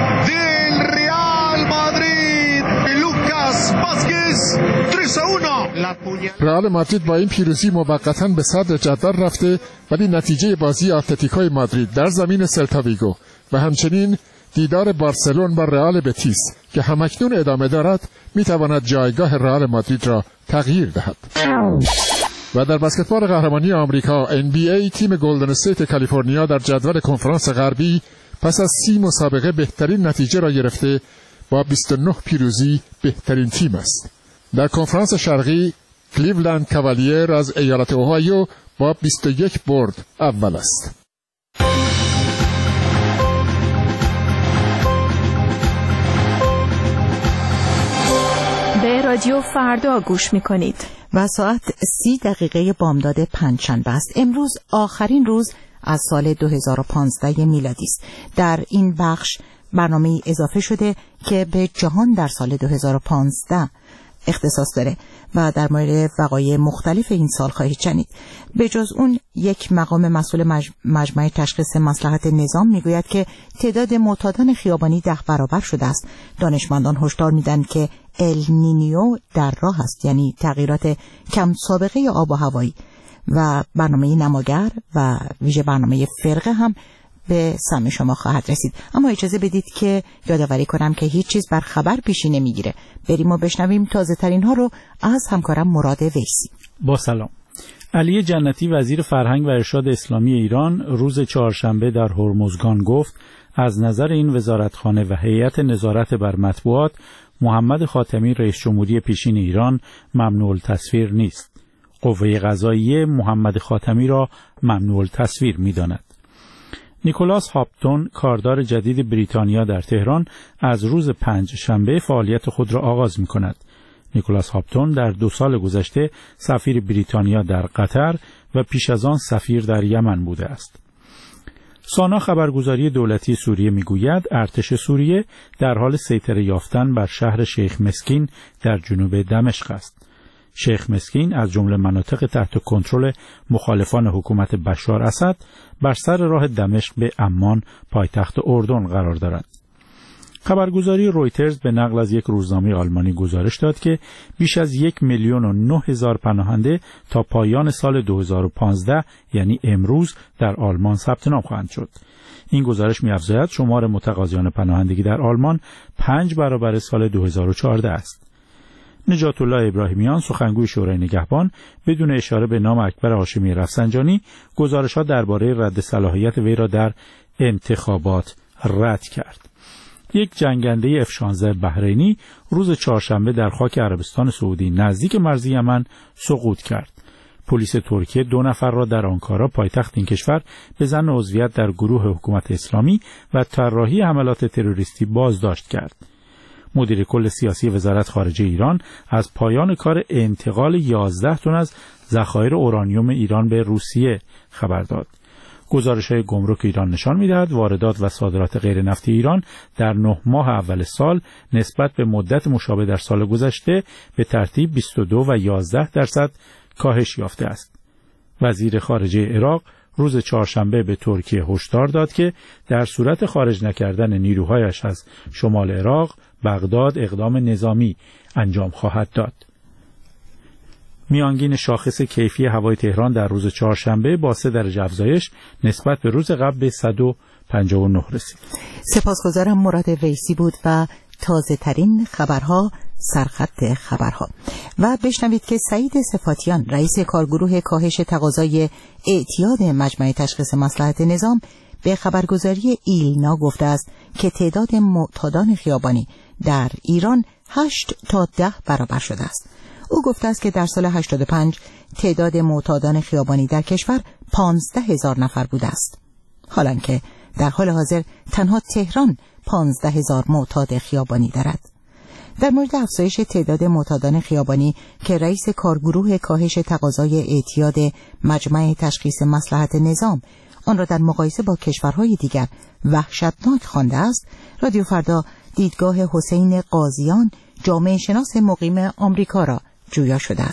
S18: del Real Madrid, Lucas Vázquez, tres a uno.
S15: رئال مادرید با این پیروزی موقتاً به صدر جدول رفته، ولی نتیجه بازی اتلتیکوی مادرید در زمین سلتا ویگو و همچنین دیدار بارسلون با رئال بتیس که همکنون ادامه دارد میتواند جایگاه رئال مادرید را تغییر دهد. و در بسکتبال قهرمانی آمریکا ان بی ای تیم گلدن استیت کالیفرنیا در جدول کنفرانس غربی پس از سی مسابقه بهترین نتیجه را گرفته، با بیست و نه پیروزی بهترین تیم است. در کنفرانس شرقی کلیولند کاوالیر از ایالت اوهایو با بیست و یک برد اول است.
S14: به رادیو فردا گوش می‌کنید
S1: و ساعت سی دقیقه بامداد پنجشنبه است. امروز آخرین روز از سال دو هزار و پانزده میلادی است. در این بخش برنامه اضافه شده که به جهان در سال دو هزار و پانزده اختصاص داره و در مورد وقایع مختلف این سال خواهید شنید. به جز اون یک مقام مسئول مج... مجمع تشخیص مصلحت نظام میگوید که تعداد معتادان خیابانی ده برابر شده است. دانشمندان هشدار میدن که ال نینیو در راه است، یعنی تغییرات کم سابقه آب و هوایی. و برنامه نماگر و ویژه برنامه فرقه هم به سمع شما خواهد رسید. اما اجازه بدید که یادآوری کنم که هیچ چیز بر خبر پیشی نمیگیره. بریم و بشنویم تازه ترین ها رو از همکارم مراد ویسی.
S2: با سلام. علی جنتی وزیر فرهنگ و ارشاد اسلامی ایران روز چهارشنبه در هرمزگان گفت از نظر این وزارتخانه و هیئت نظارت بر مطبوعات محمد خاتمی رئیس جمهوری پیشین ایران ممنوع التصویر نیست. قوه قضاییه محمد خاتمی را ممنوع التصویر می‌داند. نیکولاس هاپتون کاردار جدید بریتانیا در تهران از روز پنج شنبه فعالیت خود را آغاز می‌کند. نیکولاس هاپتون در دو سال گذشته سفیر بریتانیا در قطر و پیش از آن سفیر در یمن بوده است. سانا خبرگزاری دولتی سوریه میگوید ارتش سوریه در حال سیطره یافتن بر شهر شیخ مسکین در جنوب دمشق است. شیخ مسکین از جمله مناطق تحت کنترل مخالفان حکومت بشار اسد بر سر راه دمشق به عمان پایتخت اردن قرار دارد. خبرگزاری رویترز به نقل از یک روزنامه آلمانی گزارش داد که بیش از یک میلیون و نه هزار پناهنده تا پایان سال دو هزار و پانزده یعنی امروز در آلمان ثبت نام خواهند شد. این گزارش می‌افزاید شمار متقاضیان پناهندگی در آلمان پنج برابر سال دو هزار و چهارده است. نجات الله ابراهیمیان سخنگوی شورای نگهبان بدون اشاره به نام اکبر هاشمی رفسنجانی گزارش‌ها درباره رد صلاحیت وی را در انتخابات رد کرد. یک جنگنده اف شانزده بحرینی روز چهارشنبه در خاک عربستان سعودی نزدیک مرز یمن سقوط کرد. پلیس ترکیه دو نفر را در آنکارا پایتخت این کشور به ظن عضویت در گروه حکومت اسلامی و طراحی حملات تروریستی بازداشت کرد. مدیر کل سیاسی وزارت خارجه ایران از پایان کار انتقال یازده تن از ذخایر اورانیوم ایران به روسیه خبر داد. گزارش‌های گمرک ایران نشان می‌دهد واردات و صادرات غیر نفتی ایران در نه ماه اول سال نسبت به مدت مشابه در سال گذشته به ترتیب بیست و دو و یازده درصد کاهش یافته است. وزیر خارجه عراق روز چهارشنبه به ترکیه هشدار داد که در صورت خارج نکردن نیروهایش از شمال عراق، بغداد اقدام نظامی انجام خواهد داد. میانگین شاخص کیفی هوای تهران در روز چهارشنبه با سه درجه افزایش نسبت به روز قبل به صد و پنجاه و نه رسید.
S1: سپاسگزارم مراد ویسی بود و تازه ترین خبرها سرخط خبرها. و بشنوید که سعید صفاتیان رئیس کارگروه کاهش تقاضای اعتیاد مجمع تشخیص مصلحت نظام به خبرگزاری ایلنا گفته است که تعداد معتادان خیابانی در ایران هشت تا ده برابر شده است. او گفته است که در سال هشتاد و پنج تعداد معتادان خیابانی در کشور پانزده هزار نفر بوده است. حالان که در حال حاضر تنها تهران پانزده هزار معتاد خیابانی دارد. در مورد افزایش تعداد معتادان خیابانی که رئیس کارگروه کاهش تقاضای اعتیاد مجمع تشخیص مصلحت نظام آن را در مقایسه با کشورهای دیگر وحشتناک خوانده است، رادیو فردا دیدگاه حسین قاضیان جامعه شناس مقیم آمریکا را جویا شده است.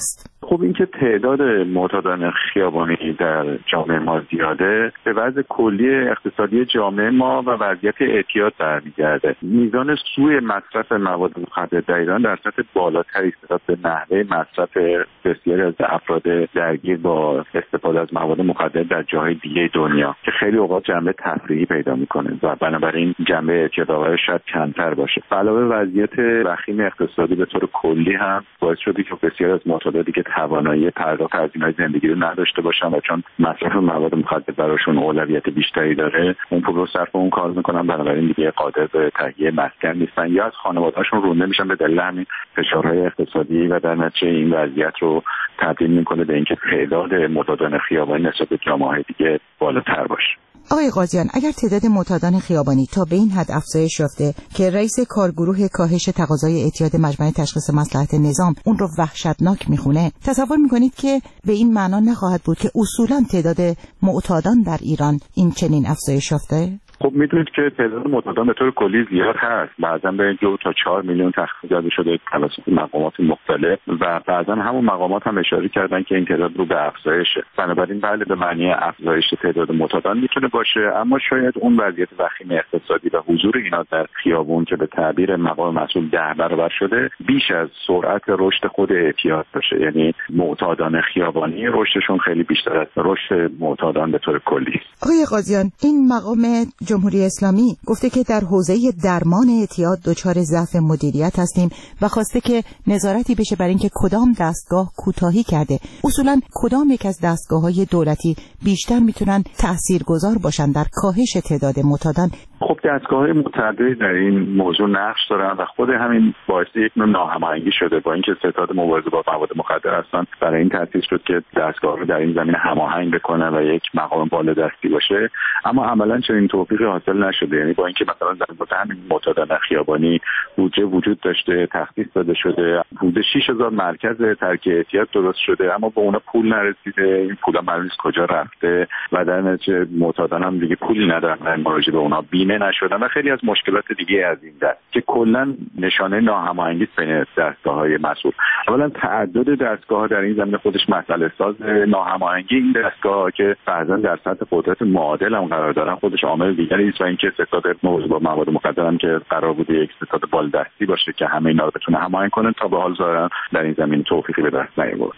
S5: خب اینکه تعداد معتادان خیابانی در جامعه ما زیاده به وضع کلی اقتصادی جامعه ما و وضعیت اعتیاد برمیگرده. میزان سوء مصرف مواد مخدر در ایران در سطح بالاتری است به نحوه مصرف بسیاری از افراد درگیر با استفاده از مواد مخدر در جاهای دیگه دنیا که خیلی اوقات جنبه تفریحی پیدا میکنه و بنابراین جنبه اعتیادآور شاید کمتر باشه. علاوه وضعیت وخیم اقتصادی به طور کلی هم باعث شده که بسیاری از معتادان که توانایی پرداخت هزینه‌های زندگی رو نداشته باشن و چون مصرف مواد مخدر براشون اولویت بیشتری داره اون پول رو صرف اون کار میکنن، بنابراین دیگه قادر به تهیه مسکن نیستن یا از خانواده‌هاشون رونده میشن به دلیل همین فشارهای اقتصادی و در نتیجه این وضعیت رو تبدیل میکنه به اینکه تعداد معتادان خیابانی نسبت به جامعه‌های دیگه بالاتر باشه.
S1: آقای قاضیان، اگر تعداد معتادان خیابانی تا به این حد افزایش یافته که رئیس کارگروه کاهش تقاضای اعتیاد مجمع تشخیص مصلحت نظام اون رو وحشتناک میخونه، تصور میکنید که به این معنا نخواهد بود که اصولا تعداد معتادان در ایران این چنین افزایش یافته؟
S5: خب میدونید که تعداد معتادان به طور کلی زیاد هست، بعضا به دو تا چهار میلیون تخفیف داده شده توسط مقامات مختلف و بعضا همون مقامات هم اشاره کردن که این تعداد رو به افزایشه. بنابراین بله به معنی افزایش تعداد معتادان میتونه باشه، اما شاید اون وضعیت وخیم اقتصادی و حضور اینا در خیابون که به تعبیر مقام مسئول ده برابر شده بیش از سرعت رشد خود اعتیاد باشه. یعنی معتادان خیابانی رشدشون خیلی بیشتر از رشد معتادان به طور کلی.
S1: آقای قاضیان، این مقام جمهوری اسلامی گفته که در حوزه درمان اعتیاد دچار ضعف مدیریت هستیم و خواسته که نظارتی بشه بر اینکه کدام دستگاه کوتاهی کرده. اصولا کدام یک از دستگاه‌های دولتی بیشتر میتونن تاثیرگذار باشن در کاهش تعداد معتادان؟
S5: خب دستگاه‌های متعددی در این موضوع نقش دارن و خود همین باعث یک نوع ناهماهنگی شده با اینکه ستاد مبارزه با مواد مخدر هستن. برای این تأسیس شد که دستگاه رو در این زمینه هماهنگ بکنه و یک مقام بالادستی باشه، اما عملاً چنین توفیقی حاصل نشده. یعنی با اینکه مثلا در مورد همین معتادان خیابانی بودجه وجود داشته، تخصیص داده شده، حدود شش هزار مرکز ترک اعتیاد درست شده، اما به اونا پول نرسیده. این پولا معلوم نیست کجا رفته و در نتیجه معتادان هم دیگه پولی ندارن مراجعه به اونا بیمه نشدن و خیلی از مشکلات دیگه از این دست که کلا نشانه ناهماهنگی بین دستگاه‌های مسئول. اولا تعدد دستگاه‌ها در این زمینه خودش مسئله ساز. ناهماهنگی این دستگاه‌ها که بعضا در سطح قدرت معادل هم قرار دارن خودش عامل دیگری است و اینکه ستاد موضوع با مواد مخدر هم که قرار بوده یک ستاد بالدستی باشه که همه اینا رو بتونه هماهنگ کنه، تا به حال ظاهرا در این زمینه توفیقی به دست نیاورد.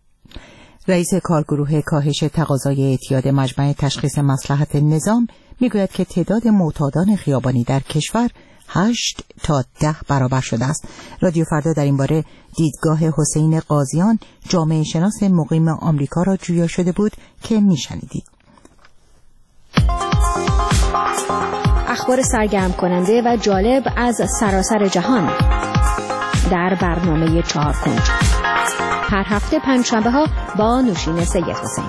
S1: رئیس کارگروه کاهش تقاضای اعتیاد مجمع تشخیص مصلحت نظام میگوید که تعداد معتادان خیابانی در کشور هشت تا ده برابر شده است. رادیو فردا در این باره دیدگاه حسین قاضیان، جامعه شناس مقیم آمریکا را جویا شده بود که میشنیدید.
S18: اخبار سرگرم کننده و جالب از سراسر جهان در برنامه چهار کنج هر هفته پنجشنبه ها با نوشین سید حسین.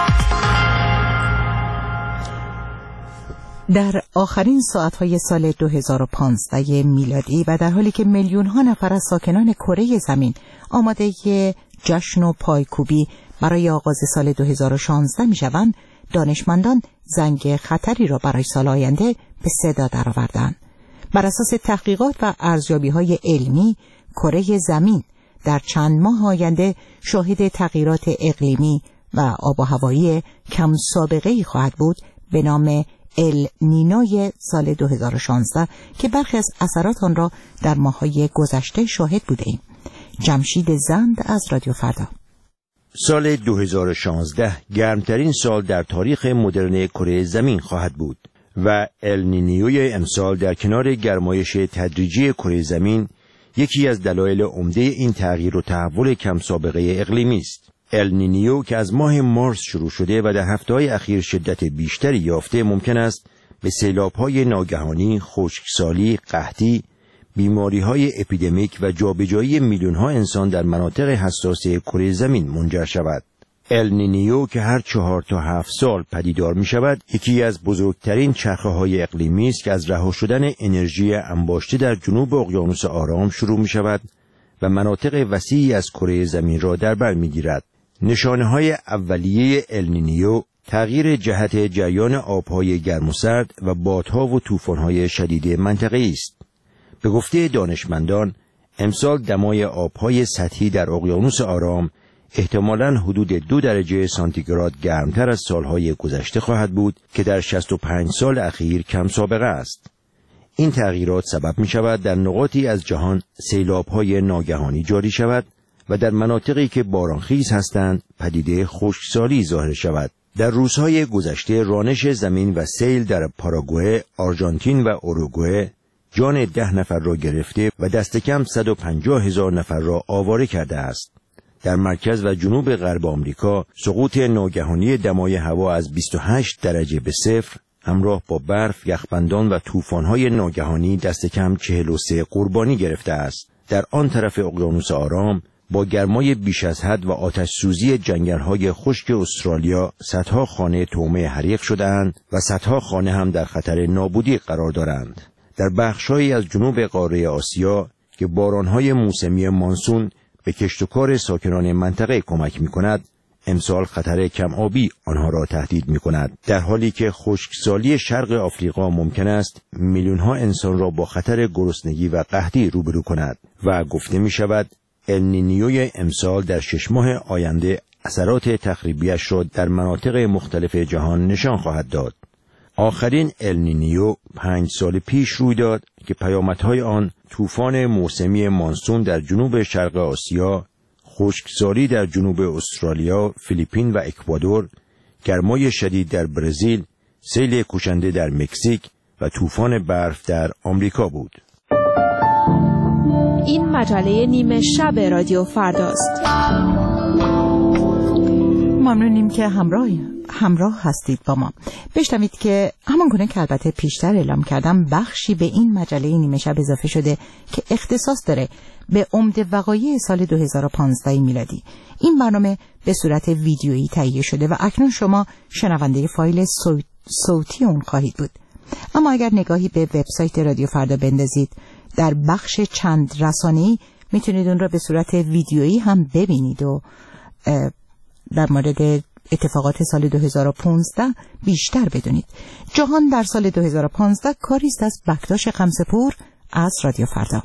S1: در آخرین ساعت‌های سال دو هزار و پانزده میلادی و در حالی که میلیون‌ها نفر از ساکنان کره زمین آماده جشن و پایکوبی برای آغاز سال دو هزار و شانزده می‌شوند، دانشمندان زنگ خطری را برای سال آینده به صدا درآوردند. بر اساس تحقیقات و ارزیابی‌های علمی، کره زمین در چند ماه آینده شاهد تغییرات اقلیمی و آب و هوایی کم سابقه‌ای خواهد بود به نام ال نینوی سال دو هزار و شانزده که برخی از اثرات آن را در ماه‌های گذشته شاهد بودیم. جمشید زند از رادیو فردا.
S6: سال دو هزار و شانزده گرمترین سال در تاریخ مدرن کره زمین خواهد بود و ال نینوی امسال در کنار گرمایش تدریجی کره زمین یکی از دلایل عمده این تغییر و تحول کم سابقه اقلیمی است. ال نینیو که از ماه مارس شروع شده و در هفته‌های اخیر شدت بیشتری یافته ممکن است به سیلاب‌های ناگهانی، خشکسالی، قحطی، بیماری‌های اپیدمیک و جابجایی میلیون‌ها انسان در مناطق حساس کره زمین منجر شود. ال نینیو که هر چهار تا هفت سال پدیدار می‌شود، یکی از بزرگترین چرخه‌های اقلیمی است که از رها شدن انرژی انباشته در جنوب اقیانوس آرام شروع می‌شود و مناطق وسیعی از کره زمین را در بر می‌گیرد. نشانه‌های اولیه ال نینیو تغییر جهت جریان آب‌های گرم و سرد و بادها و طوفان‌های شدید منطقه‌ای است. به گفته دانشمندان، امسال دمای آب‌های سطحی در اقیانوس آرام احتمالاً حدود دو درجه سانتیگراد گرمتر از سالهای گذشته خواهد بود که در شصت و پنج سال اخیر کم سابقه است. این تغییرات سبب می شود در نقاطی از جهان سیلاب‌های ناگهانی جاری شود و در مناطقی که بارانخیز هستند پدیده خشکسالی ظاهر شود. در روزهای گذشته رانش زمین و سیل در پاراگوئه، آرژانتین و اوروگوئه جان ده نفر را گرفته و دست کم صد و پنجاه هزار نفر را آواره کرده است. در مرکز و جنوب غرب آمریکا سقوط ناگهانی دمای هوا از بیست و هشت درجه به صفر همراه با برف، یخبندان و طوفان‌های ناگهانی دست کم چهل و سه قربانی گرفته است. در آن طرف اقیانوس آرام با گرمای بیش از حد و آتش سوزی جنگل‌های خشک استرالیا صدها خانه طعمه حریق شده‌اند و صدها خانه هم در خطر نابودی قرار دارند. در بخش‌هایی از جنوب قاره آسیا که باران‌های موسمی مانسون به کشت و کار ساکنان منطقه کمک می‌کند، امسال خطر کم آبی آنها را تهدید می‌کند، در حالی که خشکسالی شرق آفریقا ممکن است میلیون‌ها انسان را با خطر گرسنگی و قحطی روبرو کند و گفته می‌شود النینیوی امسال در شش ماه آینده اثرات تخریبیش را در مناطق مختلف جهان نشان خواهد داد. آخرین النینیو پنج سال پیش روی داد که پیامدهای آن طوفان موسمی مانسون در جنوب شرق آسیا، خشکسالی در جنوب استرالیا، فیلیپین و اکوادور، گرمای شدید در برزیل، سیل کشنده در مکزیک و طوفان برف در آمریکا بود.
S18: این مجله نیمه شب رادیو فرداست.
S1: ممنونیم که همراه همراه هستید با ما. بشنوید که همانگونه که البته پیشتر اعلام کردم بخشی به این مجله نیمه شب اضافه شده که اختصاص داره به عمده وقایع سال دو هزار و پانزده میلادی. این برنامه به صورت ویدیویی تهیه شده و اکنون شما شنونده فایل صوت، صوتی اون خواهید بود. اما اگر نگاهی به وبسایت رادیو فردا بندازید، در بخش چند رسانه‌ای میتونید اون را به صورت ویدیویی هم ببینید و در مورد اتفاقات سال دو هزار و پانزده بیشتر بدونید. جهان در سال دو هزار و پانزده کاریست از بکتاش خمسه‌پور از رادیو فردا.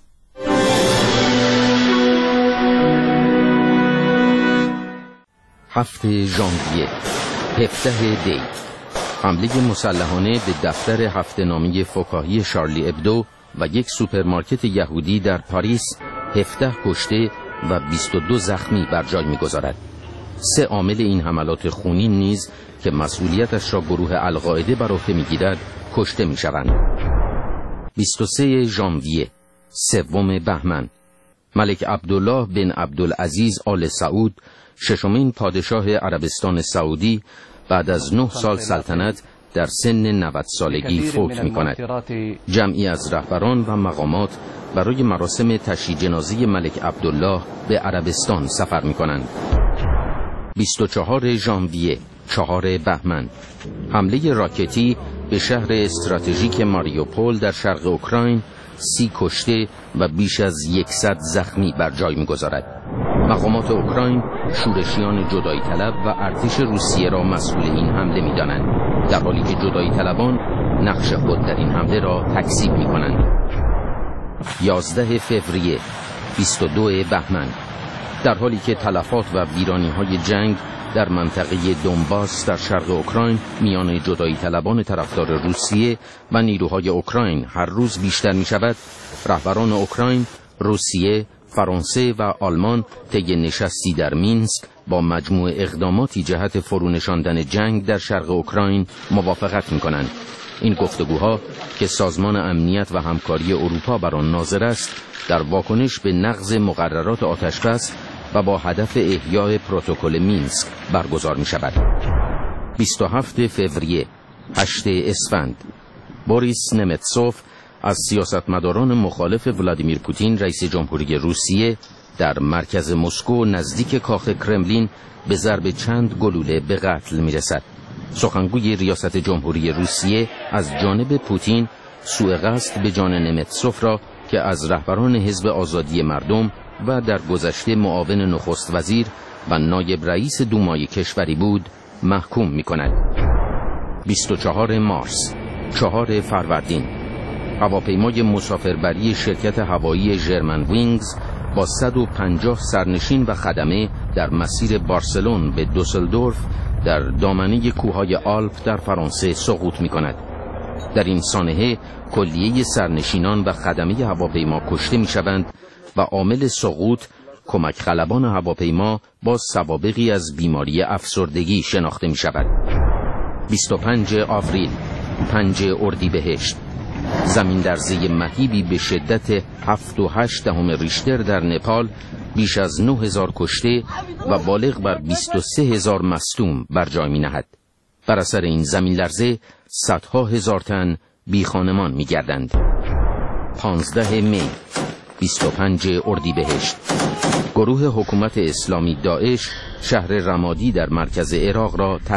S19: هفته ژانویه، هفده دی، حمله مسلحانه به دفتر هفته‌نامه فکاهی شارلی ابدو و یک سوپرمارکت یهودی در پاریس هفده کشته و بیست و دو زخمی بر جای می‌گذارد. سه عامل این حملات خونین نیز که مسئولیتش را گروه القاعده بر عهده می‌گیرد کشته می‌شوند. بیست و سوم ژانویه، سوم بهمن، ملک عبدالله بن عبدالعزیز آل سعود، ششمین پادشاه عربستان سعودی، بعد از نه سال سلطنت در سن نود سالگی فوت می‌کند. جمعی از رهبران و مقامات برای مراسم تشییع جنازه ملک عبدالله به عربستان سفر می‌کنند. بیست و چهارم ژانویه، چهارم بهمن، حمله راکتی به شهر استراتژیک ماریوپول در شرق اوکراین، سی کشته و بیش از صد زخمی بر جای می‌گذارد. مقامات اوکراین شورشیان جدایی طلب و ارتش روسیه را مسئول این حمله می‌دانند، در حالی که جدایی طلبان نقش خود در این حمله را تکذیب می‌کنند. یازدهم فوریه، بیست و دوم بهمن، در حالی که تلفات و ویرانی‌های جنگ در منطقه دونباس در شرق اوکراین میان جدایی طلبان طرفدار روسیه و نیروهای اوکراین هر روز بیشتر می‌شود، رهبران اوکراین، روسیه، فرانسه و آلمان طی نشستی در مینسک با مجموع اقداماتی جهت فرونشاندن جنگ در شرق اوکراین موافقت می‌کنند. این گفتگوها که سازمان امنیت و همکاری اروپا بر آن ناظر است، در واکنش به نقض مقررات آتشبس و با هدف احیای پروتکل مینسک برگزار می‌شود. بیست و هفتم فوریه، هشتم اسفند، بوریس نمتسوف از سیاستمداران مخالف ولادیمیر پوتین رئیس جمهوری روسیه در مرکز مسکو نزدیک کاخ کرملین به ضرب چند گلوله به قتل می‌رسد. سخنگوی ریاست جمهوری روسیه از جانب پوتین سوء قصد به جان نمتسوف را که از رهبران حزب آزادی مردم و در گذشته معاون نخست وزیر و نایب رئیس دومای کشوری بود محکوم می‌کند. بیست و چهارم مارس، چهارم فروردین، هواپیمای مسافربری شرکت هوایی ژرمن وینگز با صد و پنجاه سرنشین و خدمه در مسیر بارسلون به دوسلدورف در دامنه کوههای آلپ در فرانسه سقوط می کند. در این سانحه کلیه سرنشینان و خدمه هواپیما کشته می شوند و عامل سقوط کمک خلبان هواپیما با سوابقی از بیماری افسردگی شناخته می شود. بیست و پنجم آوریل، پنجم اردیبهشت، زمین لرزه مهیبی به شدت هفت و هشت دهم ریشتر در نپال بیش از نه هزار کشته و بالغ بر بیست و سه هزار مصدوم بر جای می نهد. بر اثر این زمین لرزه صدها هزار تن بی خانمان می گردند. پانزدهم می، بیست و پنجم اردیبهشت، گروه حکومت اسلامی داعش شهر رمادی در مرکز عراق را